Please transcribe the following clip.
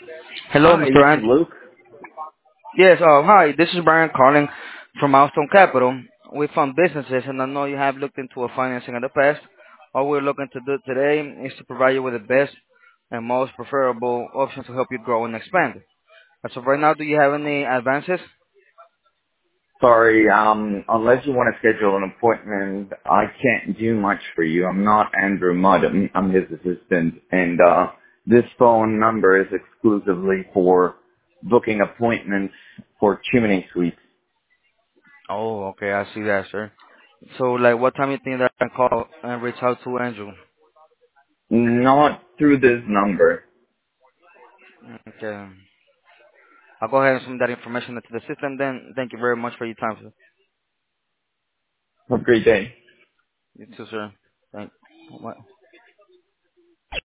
Hello, Hi, Mr. this is Andy. Luke. Yes, hi, this is Brian calling from Milestone Capital. We fund businesses, and I know you have looked into a financing in the past. All we're looking to do today is to provide you with the best and most preferable option to help you grow and expand. As of right now, do you have any advances? Sorry, unless you want to schedule an appointment, I can't do much for you. I'm not Andrew Mudd. I'm his assistant, and this phone number is exclusively for booking appointments for chimney sweeps. Oh, okay, I see that, sir. So, like, what time you think that I can call and reach out to Andrew? Not through this number. Okay. I'll go ahead and send that information into the system then. Thank you very much for your time, sir. Have a great day. You too, sir. Thank. Bye.